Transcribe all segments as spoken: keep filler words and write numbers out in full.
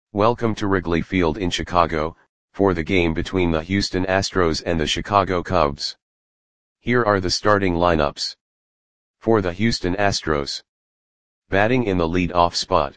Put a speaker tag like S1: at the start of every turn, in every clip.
S1: Welcome to Wrigley Field in Chicago, for the game between the Houston Astros and the Chicago Cubs. Here are the starting lineups. For the Houston Astros. Batting in the lead-off spot.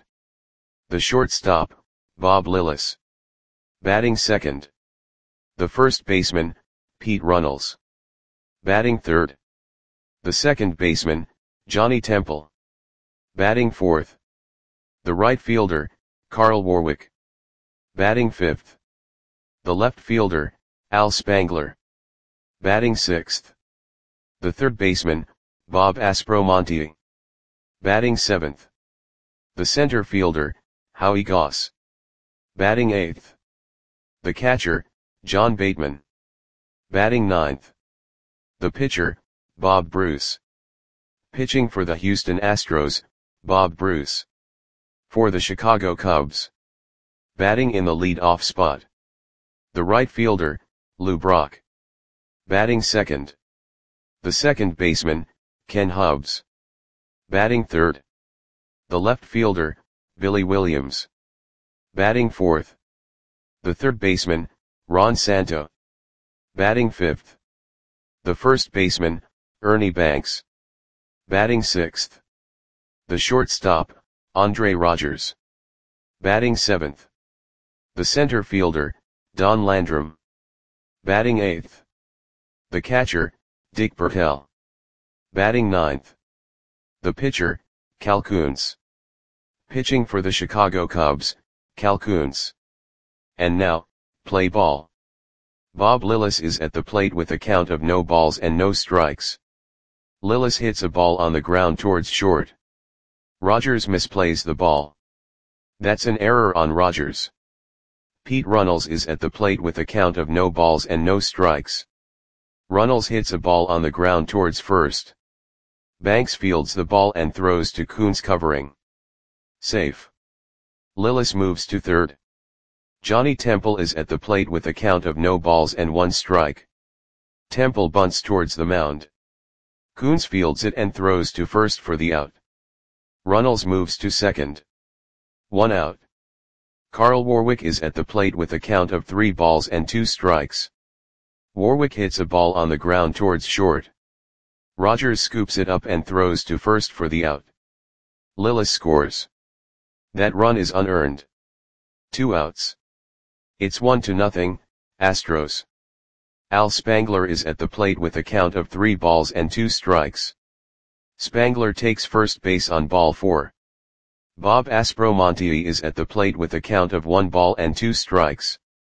S1: The shortstop, Bob Lillis. Batting second. The first baseman, Pete Runnels. Batting third. The second baseman, Johnny Temple. Batting fourth. The right fielder, Carl Warwick. Batting fifth. The left fielder, Al Spangler. Batting sixth. The third baseman, Bob Aspromonte. Batting seventh. The center fielder, Howie Goss. Batting eighth. The catcher, John Bateman. Batting ninth. The pitcher, Bob Bruce. Pitching for the Houston Astros, Bob Bruce. For the Chicago Cubs. Batting in the lead-off spot. The right fielder, Lou Brock. Batting second. The second baseman, Ken Hubbs. Batting third. The left fielder, Billy Williams. Batting fourth. The third baseman, Ron Santo. Batting fifth. The first baseman, Ernie Banks. Batting sixth. The shortstop, Andre Rogers. Batting seventh. The center fielder, Don Landrum. Batting eighth. The catcher, Dick Bertel. Batting ninth. The pitcher, Cal Koonce. Pitching for the Chicago Cubs, Cal Koonce. And now, play ball. Bob Lillis is at the plate with a count of no balls and no strikes. Lillis hits a ball on the ground towards short. Rogers misplays the ball. That's an error on Rogers. Pete Runnels is at the plate with a count of no balls and no strikes. Runnels hits a ball on the ground towards first. Banks fields the ball and throws to Koonce covering. Safe. Lillis moves to third. Johnny Temple is at the plate with a count of no balls and one strike. Temple bunts towards the mound. Koonce fields it and throws to first for the out. Runnels moves to second. One out. Carl Warwick is at the plate with a count of three balls and two strikes. Warwick hits a ball on the ground towards short. Rogers scoops it up and throws to first for the out. Lillis scores. That run is unearned. Two outs. It's one to nothing, Astros. Al Spangler is at the plate with a count of three balls and two strikes. Spangler takes first base on ball four. Bob Aspromonte is at the plate with a count of one ball and two strikes.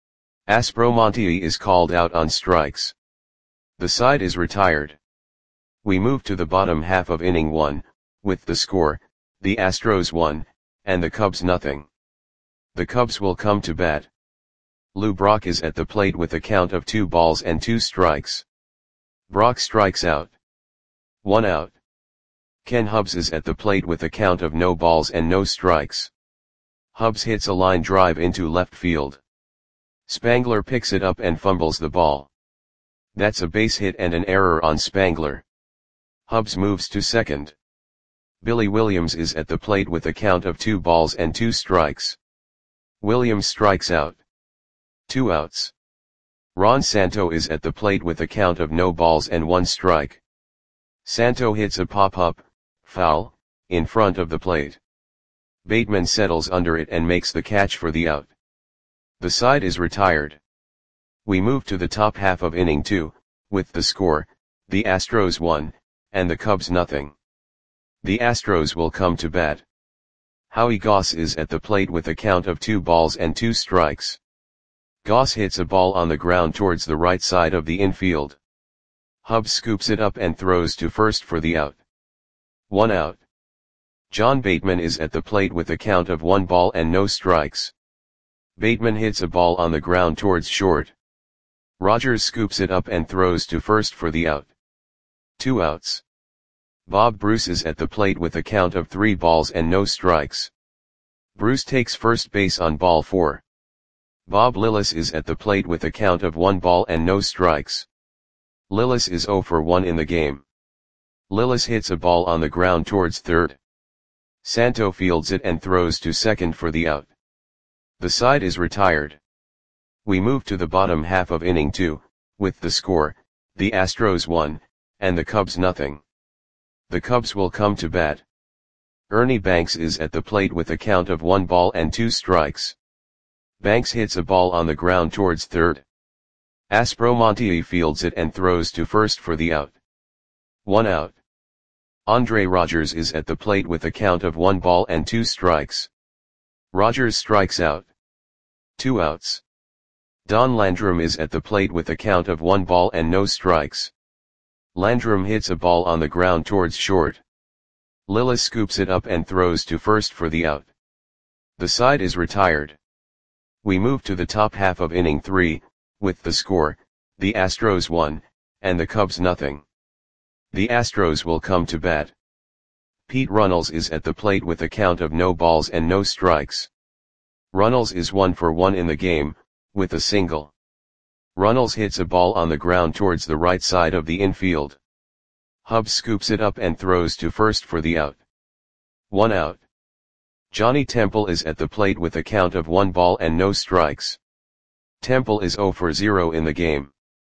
S1: Aspromonte is called out on strikes. The side is retired. We move to the bottom half of inning one, with the score, the Astros one, and the Cubs nothing. The Cubs will come to bat. Lou Brock is at the plate with a count of two balls and two strikes. Brock strikes out. One out. Ken Hubbs is at the plate with a count of no balls and no strikes. Hubbs hits a line drive into left field. Spangler picks it up and fumbles the ball. That's a base hit and an error on Spangler. Hubbs moves to second. Billy Williams is at the plate with a count of two balls and two strikes. Williams strikes out. Two outs. Ron Santo is at the plate with a count of no balls and one strike. Santo hits a pop-up, foul, in front of the plate. Bateman settles under it and makes the catch for the out. The side is retired. We move to the top half of inning two, with the score, the Astros one, and the Cubs nothing. The Astros will come to bat. Howie Goss is at the plate with a count of two balls and two strikes. Goss hits a ball on the ground towards the right side of the infield. Hubbs scoops it up and throws to first for the out. One out. John Bateman is at the plate with a count of one ball and no strikes. Bateman hits a ball on the ground towards short. Rogers scoops it up and throws to first for the out. Two outs. Bob Bruce is at the plate with a count of three balls and no strikes. Bruce takes first base on ball four. Bob Lillis is at the plate with a count of one ball and no strikes. Lillis is zero for one in the game. Lillis hits a ball on the ground towards third. Santo fields it and throws to second for the out. The side is retired. We move to the bottom half of inning two, with the score, the Astros one, and the Cubs nothing. The Cubs will come to bat. Ernie Banks is at the plate with a count of one ball and two strikes. Banks hits a ball on the ground towards third. Aspromonte fields it and throws to first for the out. One out. Andre Rogers is at the plate with a count of one ball and two strikes. Rogers strikes out. Two outs. Don Landrum is at the plate with a count of one ball and no strikes. Landrum hits a ball on the ground towards short. Lillis scoops it up and throws to first for the out. The side is retired. We move to the top half of inning three, with the score, the Astros one, and the Cubs nothing. The Astros will come to bat. Pete Runnels is at the plate with a count of no balls and no strikes. Runnels is one for one in the game, with a single. Runnels hits a ball on the ground towards the right side of the infield. Hubbs scoops it up and throws to first for the out. One out. Johnny Temple is at the plate with a count of one ball and no strikes. Temple is zero for zero in the game.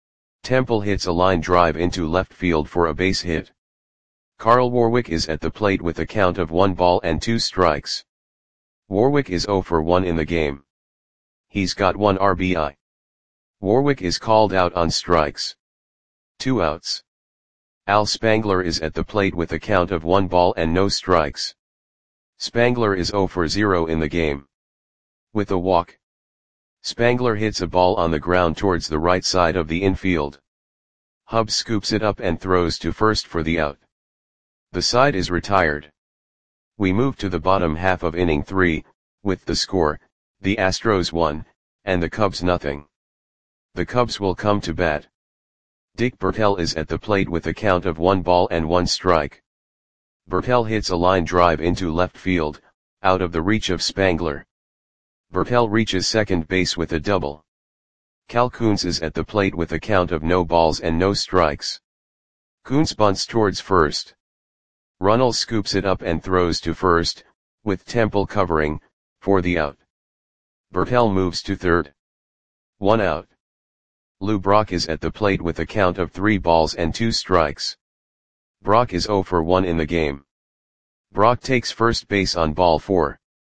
S1: Temple hits a line drive into left field for a base hit. Carl Warwick is at the plate with a count of one ball and two strikes. Warwick is zero for one in the game. He's got one R B I. Warwick is called out on strikes. Two outs. Al Spangler is at the plate with a count of one ball and no strikes. Spangler is zero for zero in the game. With a walk. Spangler hits a ball on the ground towards the right side of the infield. Hubbs scoops it up and throws to first for the out. The side is retired. We move to the bottom half of inning three, with the score, the Astros one, and the Cubs nothing. The Cubs will come to bat. Dick Bertel is at the plate with a count of one ball and one strike. Bertel hits a line drive into left field, out of the reach of Spangler. Bertel reaches second base with a double. Cal Koons is at the plate with a count of no balls and no strikes. Koons bunts towards first. Runnels scoops it up and throws to first, with Temple covering, for the out. Bertel moves to third. One out. Lou Brock is at the plate with a count of three balls and two strikes. Brock is zero for one in the game. Brock takes first base on ball four.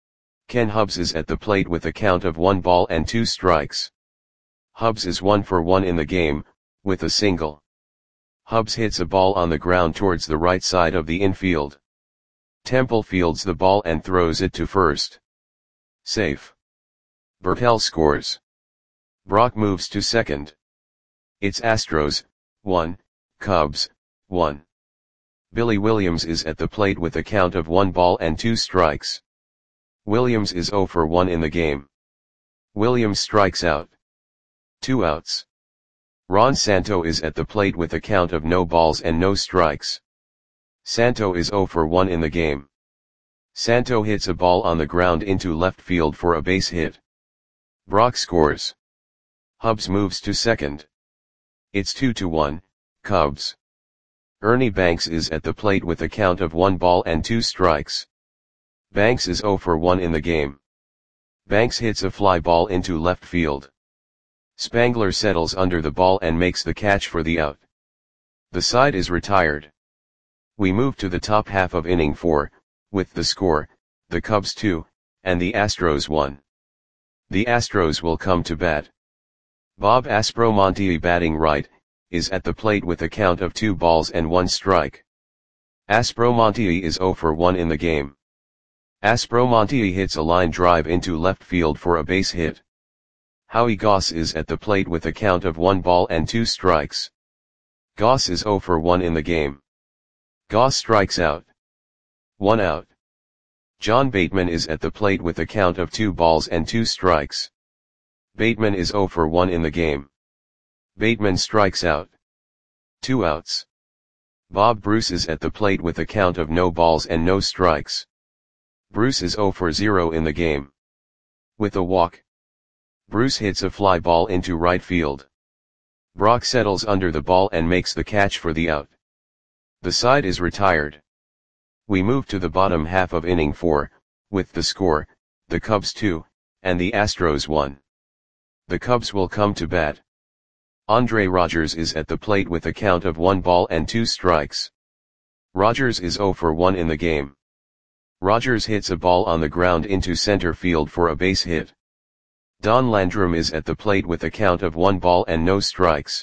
S1: Ken Hubbs is at the plate with a count of one ball and two strikes. Hubbs is one for one in the game, with a single. Hubbs hits a ball on the ground towards the right side of the infield. Temple fields the ball and throws it to first. Safe. Bertel scores. Brock moves to second. It's Astros, one, Cubs, one. Billy Williams is at the plate with a count of one ball and two strikes. Williams is zero for one in the game. Williams strikes out. Two outs. Ron Santo is at the plate with a count of no balls and no strikes. Santo is zero for one in the game. Santo hits a ball on the ground into left field for a base hit. Brock scores. Hubbs moves to second. It's two to one, Cubs. Ernie Banks is at the plate with a count of one ball and two strikes. Banks is zero for one in the game. Banks hits a fly ball into left field. Spangler settles under the ball and makes the catch for the out. The side is retired. We move to the top half of inning four, with the score, the Cubs two, and the Astros one. The Astros will come to bat. Bob Aspromonte, batting right, is at the plate with a count of two balls and one strike. Aspromonte is zero for one in the game. Aspromonte hits a line drive into left field for a base hit. Howie Goss is at the plate with a count of one ball and two strikes. Goss is zero for one in the game. Goss strikes out. One out. John Bateman is at the plate with a count of two balls and two strikes. Bateman is zero for one in the game. Bateman strikes out. Two outs. Bob Bruce is at the plate with a count of no balls and no strikes. Bruce is zero for zero in the game. With a walk. Bruce hits a fly ball into right field. Brock settles under the ball and makes the catch for the out. The side is retired. We move to the bottom half of inning four, with the score, the Cubs two, and the Astros one. The Cubs will come to bat. Andre Rogers is at the plate with a count of one ball and two strikes. Rogers is zero for one in the game. Rogers hits a ball on the ground into center field for a base hit. Don Landrum is at the plate with a count of one ball and no strikes.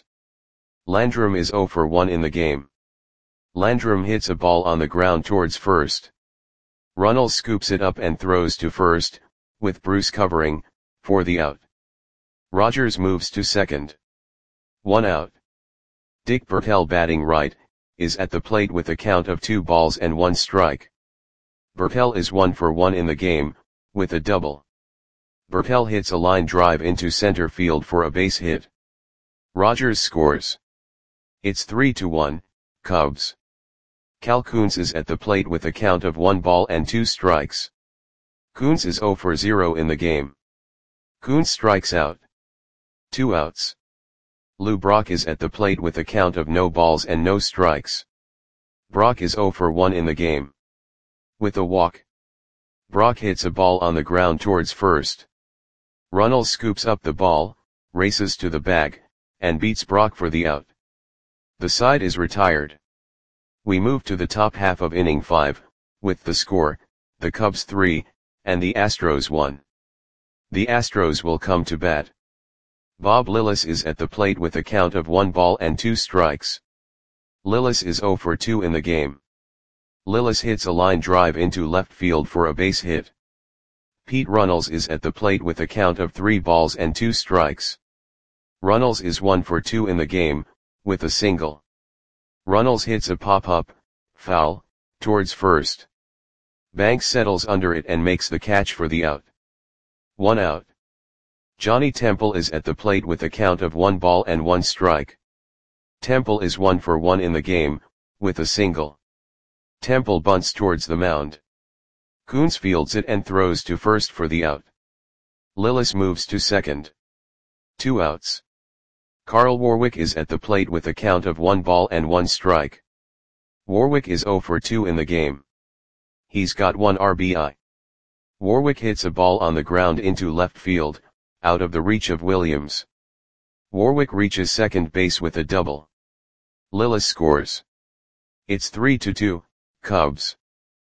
S1: Landrum is zero for one in the game. Landrum hits a ball on the ground towards first. Runnels scoops it up and throws to first, with Bruce covering, for the out. Rogers moves to second. One out. Dick Bertel, batting right, is at the plate with a count of two balls and one strike. Bertel is one for one in the game, with a double. Bertel hits a line drive into center field for a base hit. Rogers scores. It's three to one, Cubs. Cal Koons is at the plate with a count of one ball and two strikes. Koons is zero for zero in the game. Koons strikes out. Two outs. Lou Brock is at the plate with a count of no balls and no strikes. Brock is zero for one in the game. With a walk. Brock hits a ball on the ground towards first. Runnels scoops up the ball, races to the bag, and beats Brock for the out. The side is retired. We move to the top half of inning five, with the score, the Cubs three, and the Astros one. The Astros will come to bat. Bob Lillis is at the plate with a count of one ball and two strikes. Lillis is zero for two in the game. Lillis hits a line drive into left field for a base hit. Pete Runnels is at the plate with a count of three balls and two strikes. Runnels is one for two in the game, with a single. Runnels hits a pop-up, foul, towards first. Banks settles under it and makes the catch for the out. One out. Johnny Temple is at the plate with a count of one ball and one strike. Temple is one for one in the game, with a single. Temple bunts towards the mound. Koons fields it and throws to first for the out. Lillis moves to second. Two outs. Carl Warwick is at the plate with a count of one ball and one strike. Warwick is zero for two in the game. He's got one R B I. Warwick hits a ball on the ground into left field, out of the reach of Williams. Warwick reaches second base with a double. Lillis scores. It's three to two, Cubs.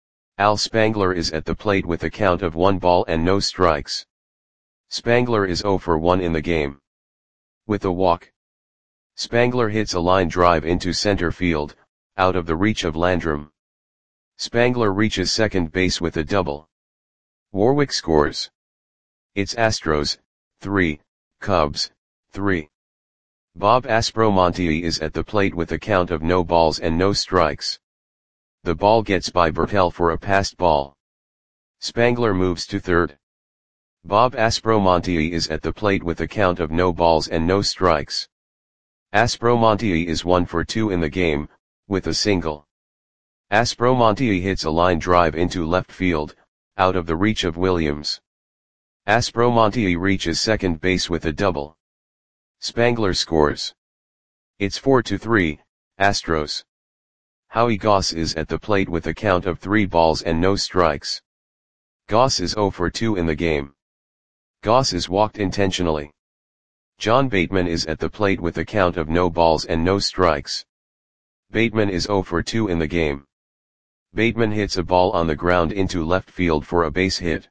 S1: Al Spangler is at the plate with a count of one ball and no strikes. Spangler is zero for one in the game. With a walk. Spangler hits a line drive into center field, out of the reach of Landrum. Spangler reaches second base with a double. Warwick scores. It's Astros, three, Cubs, three. Bob Aspromonte is at the plate with a count of no balls and no strikes. The ball gets by Bertel for a passed ball. Spangler moves to third. Bob Aspromonte is at the plate with a count of no balls and no strikes. Aspromonte is one for two in the game, with a single. Aspromonte hits a line drive into left field, out of the reach of Williams. Aspromonte reaches second base with a double. Spangler scores. It's four to three, Astros. Howie Goss is at the plate with a count of three balls and no strikes. Goss is zero for two in the game. Goss is walked intentionally. John Bateman is at the plate with a count of no balls and no strikes. Bateman is zero for two in the game. Bateman hits a ball on the ground into left field for a base hit.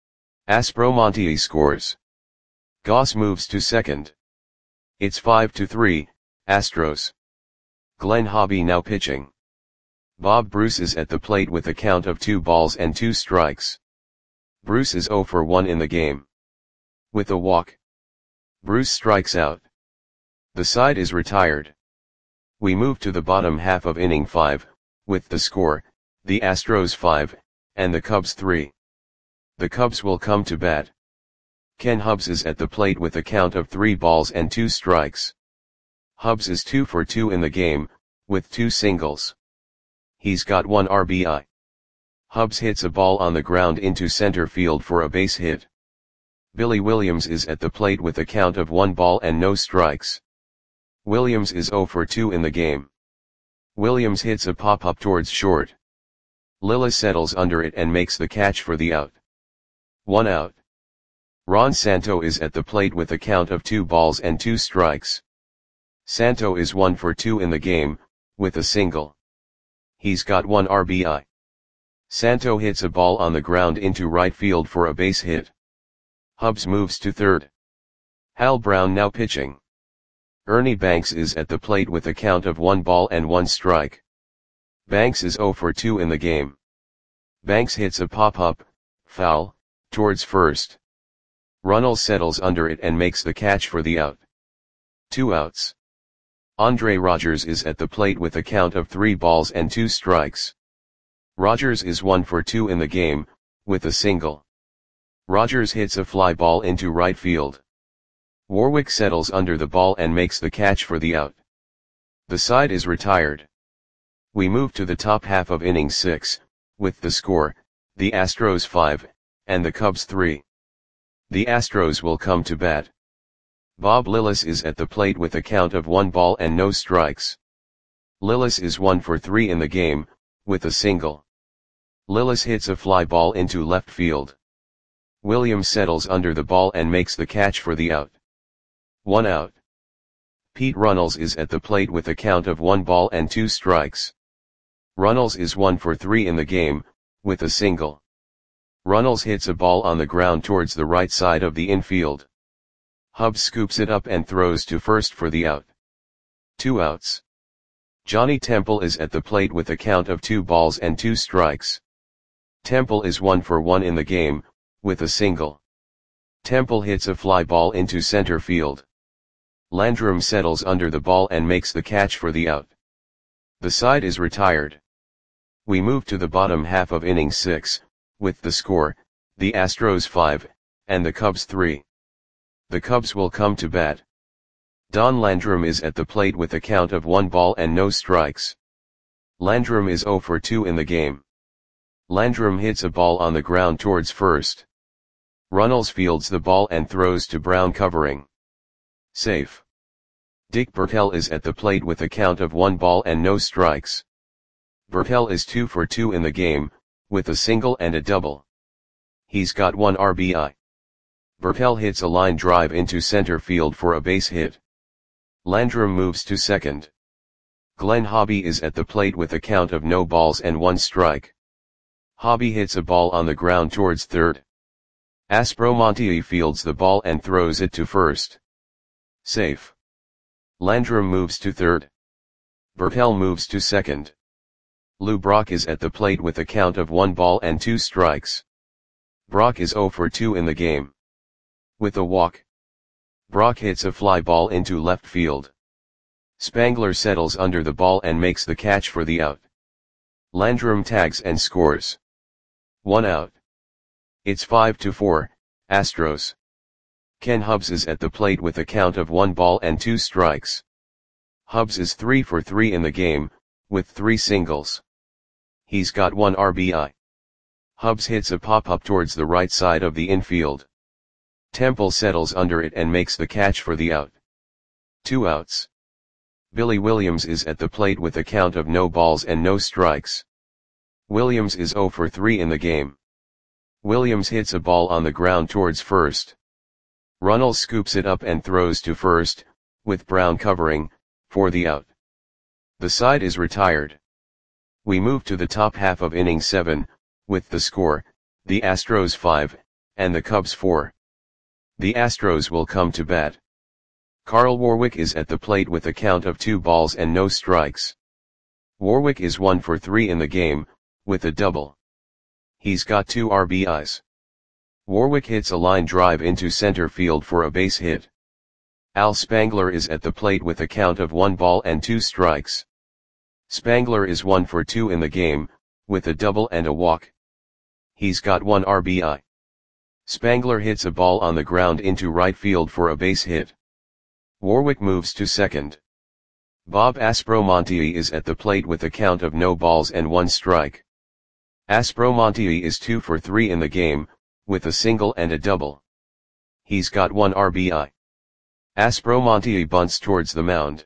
S1: Aspromonte scores. Goss moves to second. It's five to three, Astros. Glenn Hobby now pitching. Bob Bruce is at the plate with a count of two balls and two strikes. Bruce is zero for one in the game. With a walk. Bruce strikes out. The side is retired. We move to the bottom half of inning five, with the score, the Astros five, and the Cubs three. The Cubs will come to bat. Ken Hubbs is at the plate with a count of three balls and two strikes. Hubbs is two for two in the game, with two singles. He's got one R B I. Hubbs hits a ball on the ground into center field for a base hit. Billy Williams is at the plate with a count of one ball and no strikes. Williams is zero for two in the game. Williams hits a pop-up towards short. Lillis settles under it and makes the catch for the out. One out. Ron Santo is at the plate with a count of two balls and two strikes. Santo is one for two in the game, with a single. He's got one R B I. Santo hits a ball on the ground into right field for a base hit. Hubbs moves to third. Hal Brown now pitching. Ernie Banks is at the plate with a count of one ball and one strike. Banks is zero for two in the game. Banks hits a pop-up, foul, towards first. Runnels settles under it and makes the catch for the out. Two outs. Andre Rogers is at the plate with a count of three balls and two strikes. Rogers is one for two in the game, with a single. Rogers hits a fly ball into right field. Warwick settles under the ball and makes the catch for the out. The side is retired. We move to the top half of inning six, with the score, the Astros five, and the Cubs three. The Astros will come to bat. Bob Lillis is at the plate with a count of one ball and no strikes. Lillis is one for three in the game, with a single. Lillis hits a fly ball into left field. Williams settles under the ball and makes the catch for the out. One out. Pete Runnels is at the plate with a count of one ball and two strikes. Runnels is one for three in the game, with a single. Runnels hits a ball on the ground towards the right side of the infield. Hubbs scoops it up and throws to first for the out. Two outs. Johnny Temple is at the plate with a count of two balls and two strikes. Temple is one for one in the game, with a single. Temple hits a fly ball into center field. Landrum settles under the ball and makes the catch for the out. The side is retired. We move to the bottom half of inning six, with the score, the Astros five, and the Cubs three. The Cubs will come to bat. Don Landrum is at the plate with a count of one ball and no strikes. Landrum is zero for two in the game. Landrum hits a ball on the ground towards first. Runnels fields the ball and throws to Brown covering. Safe. Dick Bertel is at the plate with a count of one ball and no strikes. Bertel is two for two in the game, with a single and a double. He's got one R B I. Bertel hits a line drive into center field for a base hit. Landrum moves to second. Glenn Hobby is at the plate with a count of no balls and one strike. Hobby hits a ball on the ground towards third. Aspromonte fields the ball and throws it to first. Safe. Landrum moves to third. Bertel moves to second. Lou Brock is at the plate with a count of one ball and two strikes. Brock is zero for two in the game. With a walk. Brock hits a fly ball into left field. Spangler settles under the ball and makes the catch for the out. Landrum tags and scores. One out. It's five to four, Astros. Ken Hubbs is at the plate with a count of one ball and two strikes. Hubbs is three for three in the game, with three singles. He's got one R B I. Hubbs hits a pop-up towards the right side of the infield. Temple settles under it and makes the catch for the out. Two outs. Billy Williams is at the plate with a count of no balls and no strikes. Williams is zero for three in the game. Williams hits a ball on the ground towards first. Runnels scoops it up and throws to first, with Brown covering, for the out. The side is retired. We move to the top half of inning seven, with the score, the Astros five, and the Cubs four. The Astros will come to bat. Carl Warwick is at the plate with a count of two balls and no strikes. Warwick is one for three in the game, with a double. He's got two R B Is. Warwick hits a line drive into center field for a base hit. Al Spangler is at the plate with a count of one ball and two strikes. Spangler is one for two in the game, with a double and a walk. He's got one R B I. Spangler hits a ball on the ground into right field for a base hit. Warwick moves to second. Bob Aspromonte is at the plate with a count of no balls and one strike. Aspromonte is two for three in the game, with a single and a double. He's got one R B I. Aspromonte bunts towards the mound.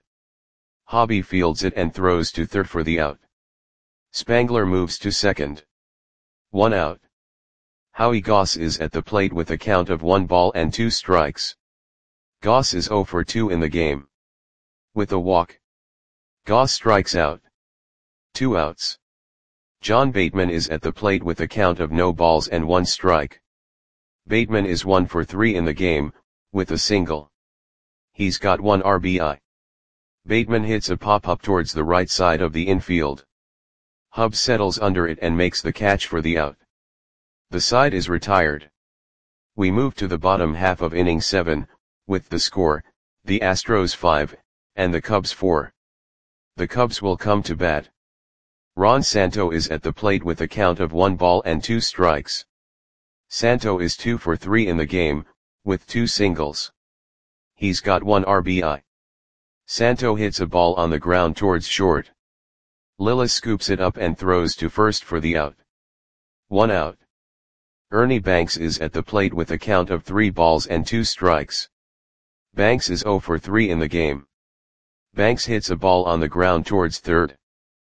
S1: Hobby fields it and throws to third for the out. Spangler moves to second. One out. Howie Goss is at the plate with a count of one ball and two strikes. Goss is zero for two in the game. With a walk, Goss strikes out. Two outs. John Bateman is at the plate with a count of no balls and one strike. Bateman is one for three in the game, with a single. He's got one R B I. Bateman hits a pop-up towards the right side of the infield. Hubbs settles under it and makes the catch for the out. The side is retired. We move to the bottom half of inning seven, with the score, the Astros five, and the Cubs four. The Cubs will come to bat. Ron Santo is at the plate with a count of one ball and two strikes. Santo is two for three in the game, with two singles. He's got one R B I. Santo hits a ball on the ground towards short. Lillis scoops it up and throws to first for the out. One out. Ernie Banks is at the plate with a count of three balls and two strikes. Banks is zero for three in the game. Banks hits a ball on the ground towards third.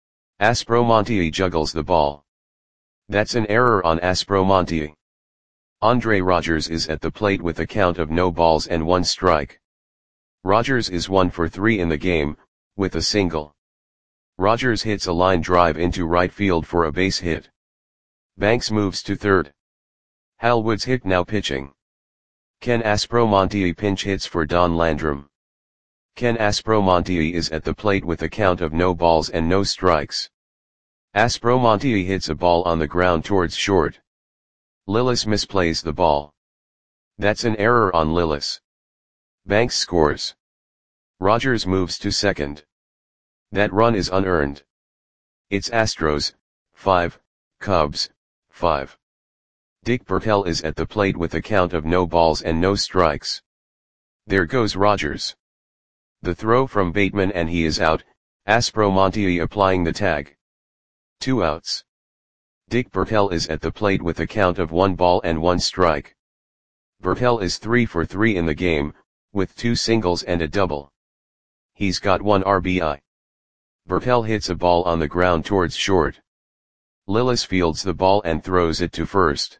S1: Aspromonte juggles the ball. That's an error on Aspromonte. Andre Rogers is at the plate with a count of no balls and one strike. Rogers is one for three in the game, with a single. Rogers hits a line drive into right field for a base hit. Banks moves to third. Hal Woods Hick now pitching. Ken Aspromonte pinch hits for Don Landrum. Ken Aspromonte is at the plate with a count of no balls and no strikes. Aspromonte hits a ball on the ground towards short. Lillis misplays the ball. That's an error on Lillis. Banks scores. Rogers moves to second. That run is unearned. It's Astros, five, Cubs, five. Dick Bertel is at the plate with a count of no balls and no strikes. There goes Rogers. The throw from Bateman and he is out, Aspromonte applying the tag. Two outs. Dick Bertel is at the plate with a count of one ball and one strike. Bertel is three for three in the game, with two singles and a double. He's got one R B I. Bertel hits a ball on the ground towards short. Lillis fields the ball and throws it to first.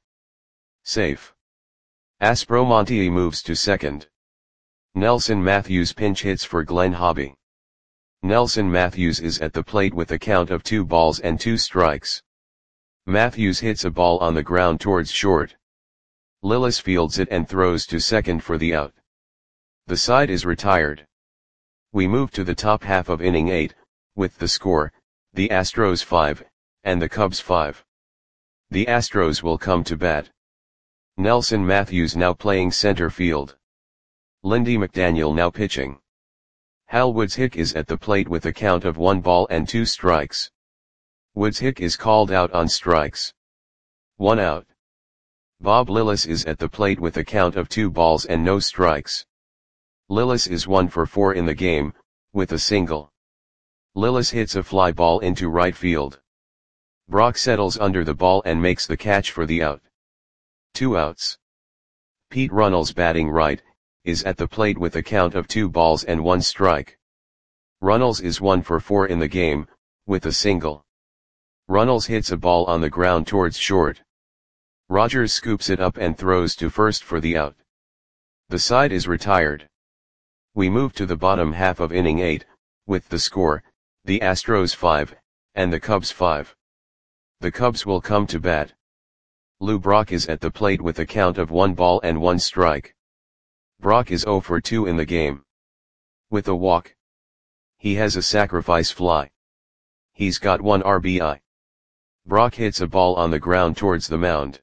S1: Safe. Aspromonte moves to second. Nelson Matthews pinch hits for Glenn Hobby. Nelson Matthews is at the plate with a count of two balls and two strikes. Matthews hits a ball on the ground towards short. Lillis fields it and throws to second for the out. The side is retired. We move to the top half of inning eight, with the score, the Astros five, and the Cubs five. The Astros will come to bat. Nelson Matthews now playing center field. Lindy McDaniel now pitching. Hal Woods Hick is at the plate with a count of one ball and two strikes. Woods Hick is called out on strikes. One out. Bob Lillis is at the plate with a count of two balls and no strikes. Lillis is one for four in the game, with a single. Lillis hits a fly ball into right field. Brock settles under the ball and makes the catch for the out. Two outs. Pete Runnels batting right, is at the plate with a count of two balls and one strike. Runnels is one for four in the game, with a single. Runnels hits a ball on the ground towards short. Rogers scoops it up and throws to first for the out. The side is retired. We move to the bottom half of inning eight, with the score, the Astros five, and the Cubs five. The Cubs will come to bat. Lou Brock is at the plate with a count of one ball and one strike. Brock is zero for two in the game. With a walk. He has a sacrifice fly. He's got one R B I. Brock hits a ball on the ground towards the mound.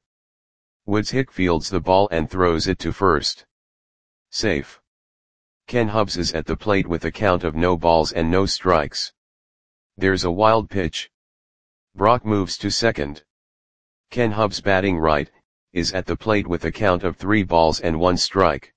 S1: Woods Hick fields the ball and throws it to first. Safe. Ken Hubbs is at the plate with a count of no balls and no strikes. There's a wild pitch. Brock moves to second. Ken Hubbs batting right, is at the plate with a count of three balls and one strike.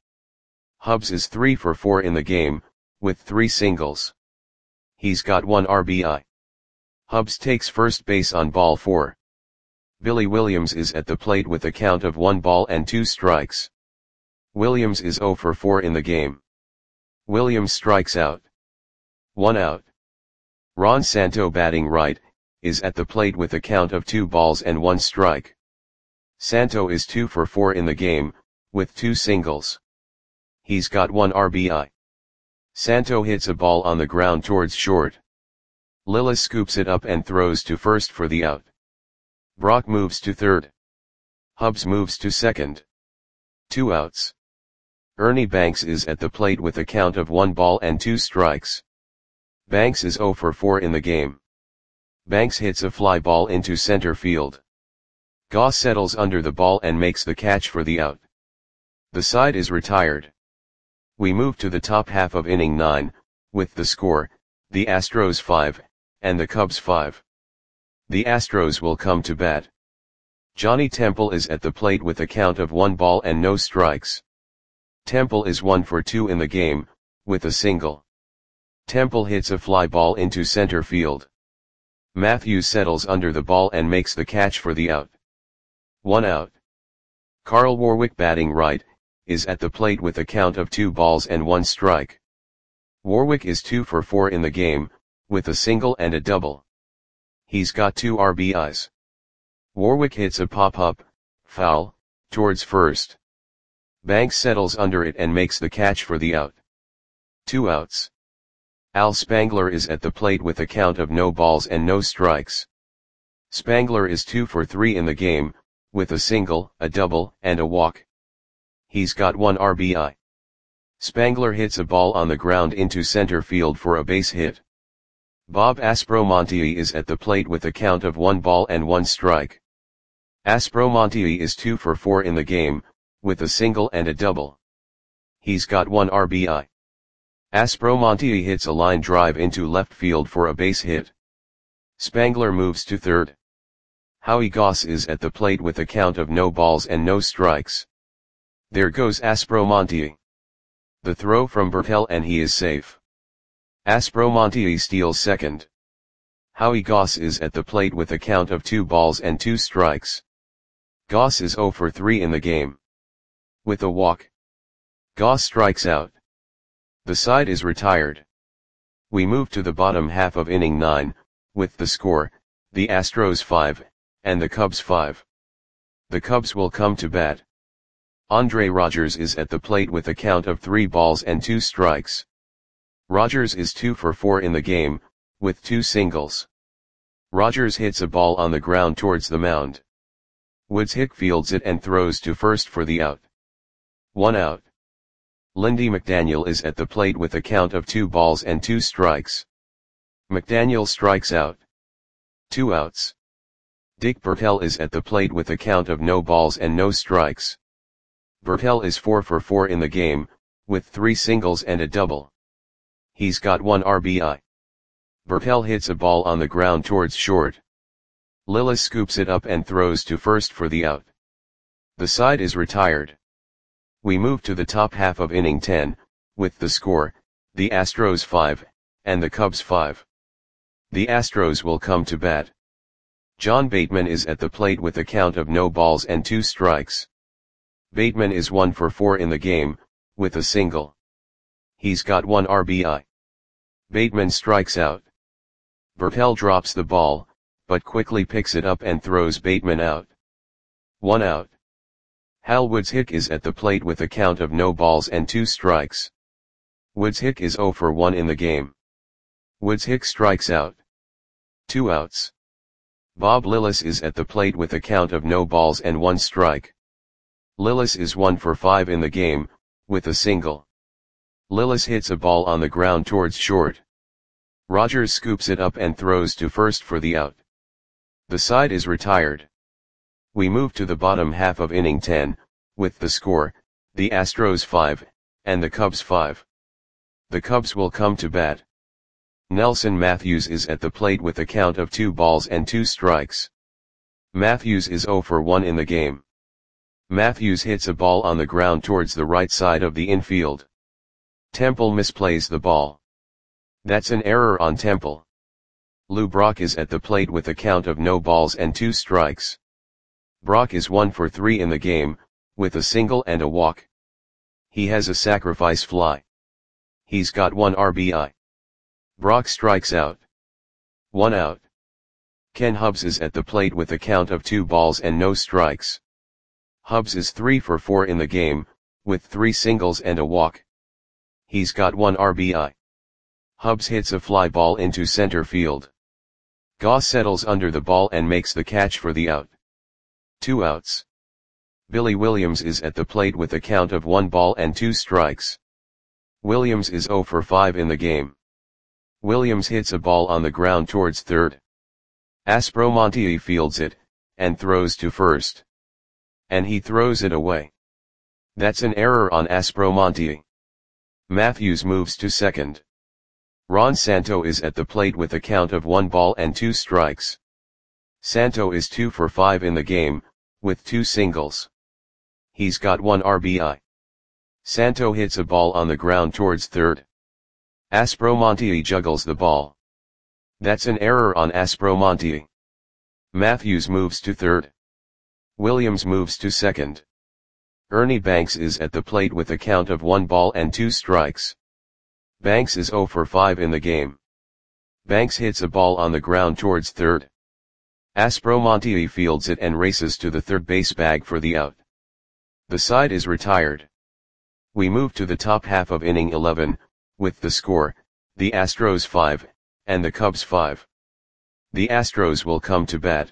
S1: Hubbs is three for four in the game, with three singles. He's got one R B I. Hubbs takes first base on ball four. Billy Williams is at the plate with a count of one ball and two strikes. Williams is zero for four in the game. Williams strikes out. One out. Ron Santo batting right, is at the plate with a count of two balls and one strike. Santo is two for four in the game, with two singles. He's got one R B I. Santo hits a ball on the ground towards short. Lillis scoops it up and throws to first for the out. Brock moves to third. Hubbs moves to second. Two outs. Ernie Banks is at the plate with a count of one ball and two strikes. Banks is zero for four in the game. Banks hits a fly ball into center field. Goss settles under the ball and makes the catch for the out. The side is retired. We move to the top half of inning nine, with the score, the Astros five, and the Cubs five. The Astros will come to bat. Johnny Temple is at the plate with a count of one ball and no strikes. Temple is one for two in the game, with a single. Temple hits a fly ball into center field. Matthews settles under the ball and makes the catch for the out. One out. Carl Warwick, batting right, is at the plate with a count of two balls and one strike. Warwick is two for four in the game, with a single and a double. He's got two R B Is. Warwick hits a pop-up, foul, towards first. Banks settles under it and makes the catch for the out. Two outs. Al Spangler is at the plate with a count of no balls and no strikes. Spangler is two for three in the game, with a single, a double, and a walk. He's got one R B I. Spangler hits a ball on the ground into center field for a base hit. Bob Aspromonte is at the plate with a count of one ball and one strike. Aspromonte is two for four in the game, with a single and a double. He's got one R B I. Aspromonte hits a line drive into left field for a base hit. Spangler moves to third. Howie Goss is at the plate with a count of no balls and no strikes. There goes Aspromonte. The throw from Bertel and he is safe. Aspromonte steals second. Howie Goss is at the plate with a count of two balls and two strikes. Goss is zero for three in the game. With a walk. Goss strikes out. The side is retired. We move to the bottom half of inning nine, with the score, the Astros five, and the Cubs five. The Cubs will come to bat. Andre Rogers is at the plate with a count of three balls and two strikes. Rogers is two for four in the game, with two singles. Rogers hits a ball on the ground towards the mound. Woods Hick fields it and throws to first for the out. One out. Lindy McDaniel is at the plate with a count of two balls and two strikes. McDaniel strikes out. Two outs. Dick Bertel is at the plate with a count of no balls and no strikes. Bertel is four for four in the game, with three singles and a double. He's got one R B I. Bertel hits a ball on the ground towards short. Lillis scoops it up and throws to first for the out. The side is retired. We move to the top half of inning ten, with the score, the Astros five, and the Cubs five. The Astros will come to bat. John Bateman is at the plate with a count of no balls and two strikes. Bateman is one for four in the game, with a single. He's got one R B I. Bateman strikes out. Bertel drops the ball, but quickly picks it up and throws Bateman out. One out. Hal Woods Hick is at the plate with a count of no balls and two strikes. Woods Hick is zero for one in the game. Woods Hick strikes out. Two outs. Bob Lillis is at the plate with a count of no balls and one strike. Lillis is one for five in the game, with a single. Lillis hits a ball on the ground towards short. Rogers scoops it up and throws to first for the out. The side is retired. We move to the bottom half of inning ten, with the score, the Astros five, and the Cubs five. The Cubs will come to bat. Nelson Matthews is at the plate with a count of two balls and two strikes. Matthews is zero for one in the game. Matthews hits a ball on the ground towards the right side of the infield. Temple misplays the ball. That's an error on Temple. Lou Brock is at the plate with a count of no balls and two strikes. Brock is one for three in the game, with a single and a walk. He has a sacrifice fly. He's got one R B I. Brock strikes out. One out. Ken Hubbs is at the plate with a count of two balls and no strikes. Hubbs is three for four in the game, with three singles and a walk. He's got one R B I. Hubbs hits a fly ball into center field. Goss settles under the ball and makes the catch for the out. Two outs. Billy Williams is at the plate with a count of one ball and two strikes. Williams is zero for five in the game. Williams hits a ball on the ground towards third. Aspromonte fields it, and throws to first. And he throws it away. That's an error on Aspromonte. Matthews moves to second. Ron Santo is at the plate with a count of one ball and two strikes. Santo is two for five in the game, with two singles. He's got one R B I. Santo hits a ball on the ground towards third. Aspromonte juggles the ball. That's an error on Aspromonte. Matthews moves to third. Williams moves to second. Ernie Banks is at the plate with a count of one ball and two strikes. Banks is zero for five in the game. Banks hits a ball on the ground towards third. Aspromonte fields it and races to the third base bag for the out. The side is retired. We move to the top half of inning eleven, with the score, the Astros five, and the Cubs five. The Astros will come to bat.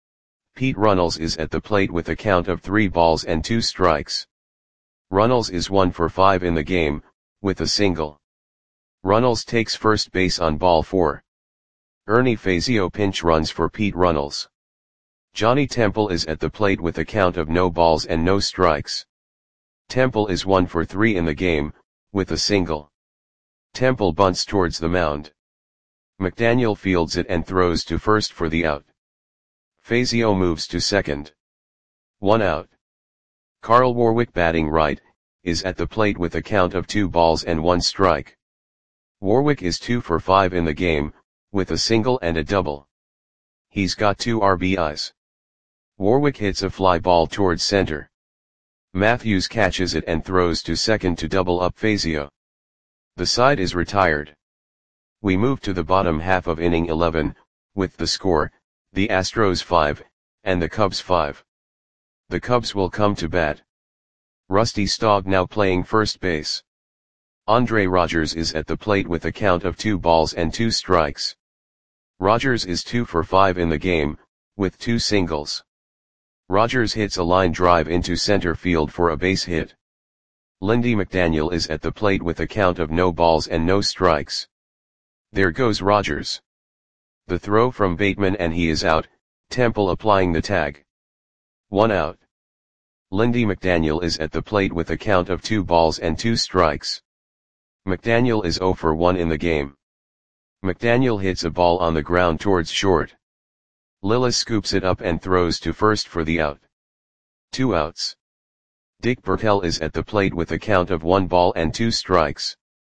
S1: Pete Runnels is at the plate with a count of three balls and two strikes. Runnels is one for five in the game, with a single. Runnels takes first base on ball four. Ernie Fazio pinch runs for Pete Runnels. Johnny Temple is at the plate with a count of no balls and no strikes. Temple is one for three in the game, with a single. Temple bunts towards the mound. McDaniel fields it and throws to first for the out. Fazio moves to second. One out. Carl Warwick, batting right, is at the plate with a count of two balls and one strike. Warwick is two for five in the game, with a single and a double. He's got two R B Is. Warwick hits a fly ball towards center. Matthews catches it and throws to second to double up Fazio. The side is retired. We move to the bottom half of inning eleven, with the score, the Astros five, and the Cubs five. The Cubs will come to bat. Rusty Staub now playing first base. Andre Rogers is at the plate with a count of two balls and two strikes. Rogers is two for five in the game, with two singles. Rogers hits a line drive into center field for a base hit. Lindy McDaniel is at the plate with a count of no balls and no strikes. There goes Rogers. The throw from Bateman and he is out, Temple applying the tag. One out. Lindy McDaniel is at the plate with a count of two balls and two strikes. McDaniel is zero for one in the game. McDaniel hits a ball on the ground towards short. Lillis scoops it up and throws to first for the out. Two outs. Dick Bertel is at the plate with a count of one ball and two strikes.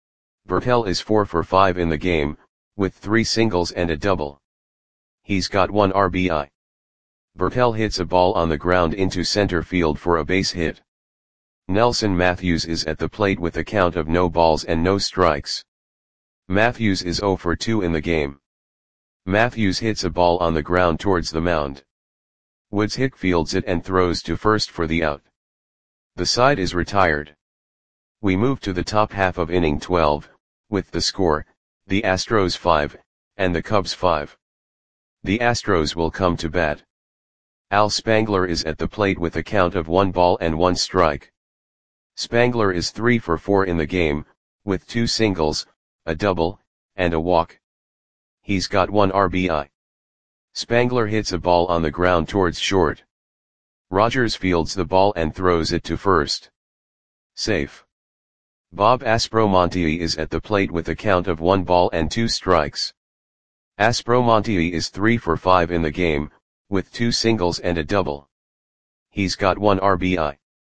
S1: Bertel is four for five in the game, with three singles and a double. He's got one R B I. Bertel hits a ball on the ground into center field for a base hit. Nelson Matthews is at the plate with a count of no balls and no strikes. Matthews is zero for two in the game. Matthews hits a ball on the ground towards the mound. Woods Hick fields it and throws to first for the out. The side is retired. We move to the top half of inning twelve, with the score, the Astros five, and the Cubs five. The Astros will come to bat. Al Spangler is at the plate with a count of one ball and one strike. Spangler is three for four in the game, with two singles, a double, and a walk. He's got one R B I. Spangler hits a ball on the ground towards short. Rogers fields the ball and throws it to first. Safe. Bob Aspromonte is at the plate with a count of one ball and two strikes. Aspromonte is three for five in the game, with two singles and a double. He's got one R B I.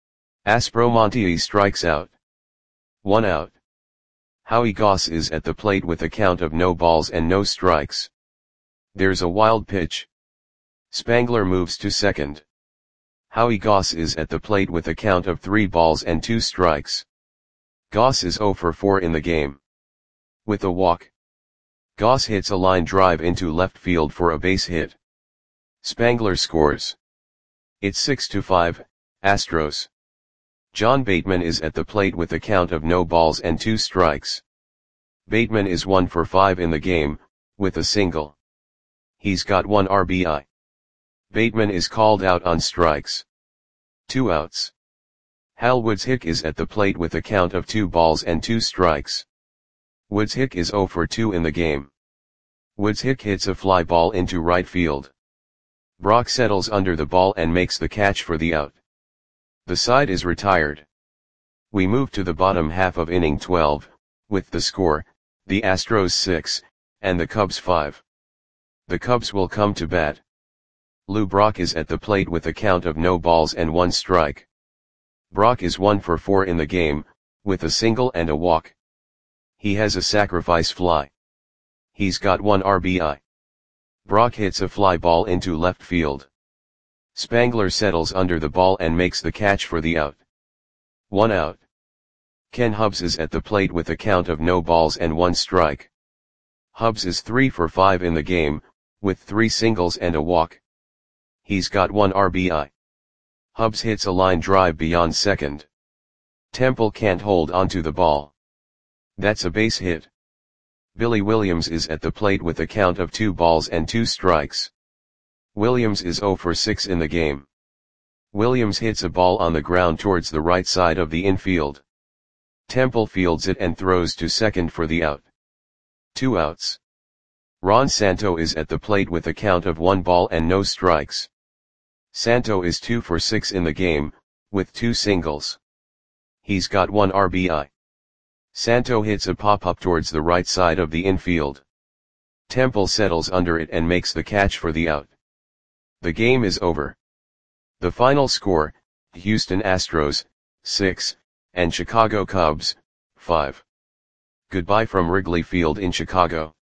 S1: Aspromonte strikes out. One out. Howie Goss is at the plate with a count of no balls and no strikes. There's a wild pitch. Spangler moves to second. Howie Goss is at the plate with a count of three balls and two strikes. Goss is zero for four in the game. With a walk. Goss hits a line drive into left field for a base hit. Spangler scores. It's six to five, Astros. John Bateman is at the plate with a count of no balls and two strikes. Bateman is one for five in the game, with a single. He's got one R B I. Bateman is called out on strikes. Two outs. Hal Woods-Hick is at the plate with a count of two balls and two strikes. Woods-Hick is zero for two in the game. Woods-Hick hits a fly ball into right field. Brock settles under the ball and makes the catch for the out. The side is retired. We move to the bottom half of inning twelve, with the score, the Astros six, and the Cubs five. The Cubs will come to bat. Lou Brock is at the plate with a count of no balls and one strike. Brock is one for four in the game, with a single and a walk. He has a sacrifice fly. He's got one R B I. Brock hits a fly ball into left field. Spangler settles under the ball and makes the catch for the out. One out. Ken Hubbs is at the plate with a count of no balls and one strike. Hubbs is three for five in the game, with three singles and a walk. He's got one R B I. Hubbs hits a line drive beyond second. Temple can't hold onto the ball. That's a base hit. Billy Williams is at the plate with a count of two balls and two strikes. Williams is zero for six in the game. Williams hits a ball on the ground towards the right side of the infield. Temple fields it and throws to second for the out. Two outs. Ron Santo is at the plate with a count of one ball and no strikes. Santo is two for six in the game, with two singles. He's got one R B I. Santo hits a pop-up towards the right side of the infield. Temple settles under it and makes the catch for the out. The game is over. The final score, Houston Astros, six, and Chicago Cubs, five. Goodbye from Wrigley Field in Chicago.